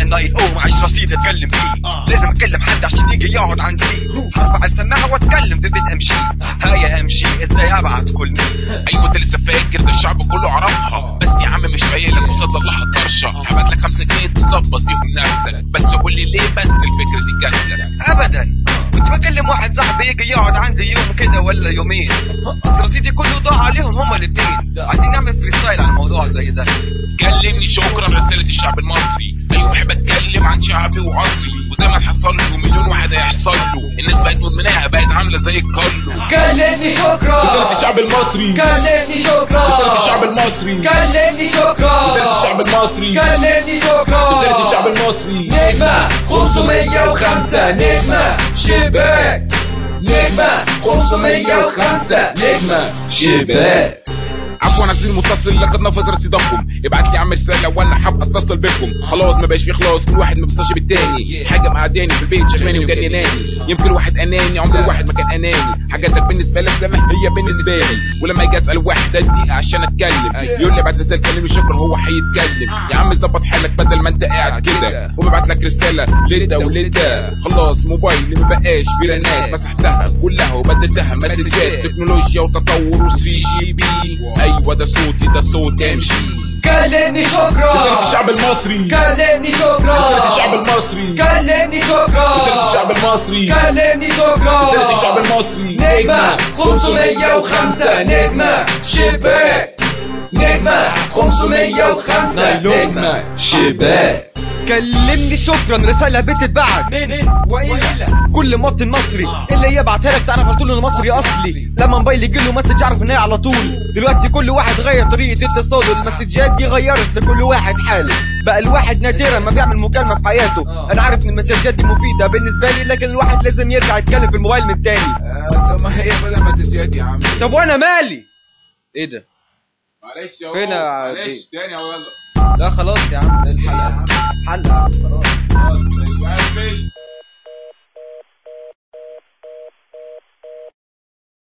نايل او معيش رصيد اتكلم فيه. لازم اكلم حد عشان يجي يقعد عندي. هرفع السماعه واتكلم في بيت امشي. هيا امشي ازاي ابعت كل مين. ايوه انت لسه فاكر ده الشعب كله عرفها، بس يا عم مش فايق لك وصد الله الطرشه. هبعت لك 5 جنيه تظبط بيهم نفسك، بس قول لي ليه بس الفكره دي جات لك؟ ابدا كنت بكلم واحد صاحبي يجي يقعد عندي يوم كده ولا يومين، بس رصيدي كله ضاع عليهم هما الاثنين. عايزين نعمل فري ستايل على الموضوع زي ده. كلمني شكرا رسالة الشعب المصري. ايوه بحب اتكلم عن شعبي وعصري، وزي ما حصل له مليون واحد هيحصل له. الناس بقت مدمناها، بقت عامله زي الكلو. كلمني شكرا رسالة الشعب المصري. كلمني شكرا رسالة الشعب المصري. كلمني شكرا رسالة الشعب المصري. كلمني شكرا رسالة الشعب المصري. نجمة 505 نجمة شباك. نجمة 505 نجمة شباك. عفوا عايزين متصل لقد نفذ رصيدكم. ابعت لي يا عم رساله وانا هبقى اتصل بكم. خلاص ما بقاش في خلاص، كل واحد ما بيتصلش بالتاني. حاجه مقعداني في البيت شغلاني وجرياناني. يمكن الواحد اناني، عمر الواحد ما كان اناني. حاجاتك بالنسبه لك زي ما هي بالنسبه لي. ولما اجي اسال واحد دقيقه عشان اتكلم يقول لي ابعت رساله كلمني شكرا هو هيتكلم. يا عم ظبط حالك بدل ما انت قاعد كده. وببعت لك رساله لده ولده. خلاص موبايلي ما بقاش في رنات، مسحتها كلها وبدلتها مسجات. تكنولوجيا وتطور وسي جي بي. ايوه ده صوتي، ده صوت امشي. كلمني شكرا رسالة الشعب المصري. كلمني شكرا رسالة الشعب المصري. كلمني شكرا رسالة الشعب المصري. كلمني شكرا رسالة الشعب المصري. نجمة 505 نجمة شباك. نجمة 505 نجمة شباك. كلمني شكرا رسالة بتتبعت من وإلا كل مواطن مصري اللي يبعتها لك تعرف على طول انه مصري اصلي. لما موبايل يجيله مسج يعرف ان هي على طول. دلوقتي كل واحد غير طريقة اتصاله، المسجات دي غيرت لكل واحد حاله. بقى الواحد نادرا ما بيعمل مكالمة في حياته. انا عارف ان المسجات دي مفيدة بالنسبة لي، لكن الواحد لازم يرجع يتكلم في الموبايل من تاني. طب ما هي بدل مسجات يا عم. طب وانا مالي؟ ايه ده؟ معلش فين يا معلش عبد؟ تاني يا ولد. لا خلاص يا عم الحلقة.